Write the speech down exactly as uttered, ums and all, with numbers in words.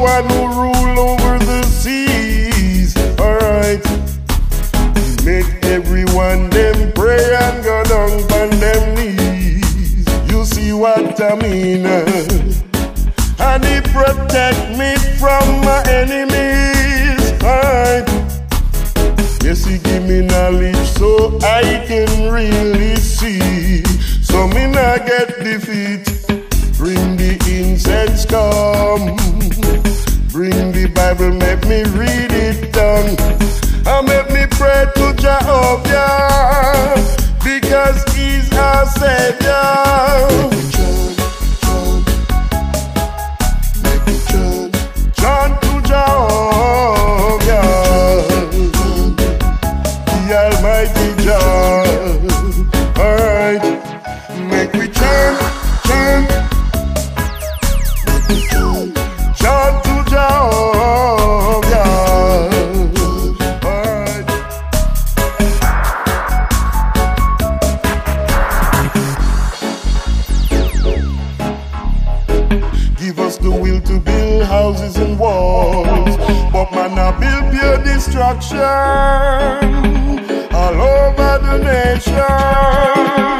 one who rule over the seas. Alright. Make everyone them pray and go down on them knees. You see what I mean? And he protect me from my enemies. Alright. Yes, he give me knowledge so I can really see. So me not get defeat. Bring the incense come. Bring the Bible, make me read it down. And make me pray to Jehovah, because he's our Savior. Make me turn, turn to Jehovah, the Almighty Jah. Alright, make me turn, turn, make me turn, turn to Jehovah. Give us the will to build houses and walls, but man, I build pure destruction all over the nation.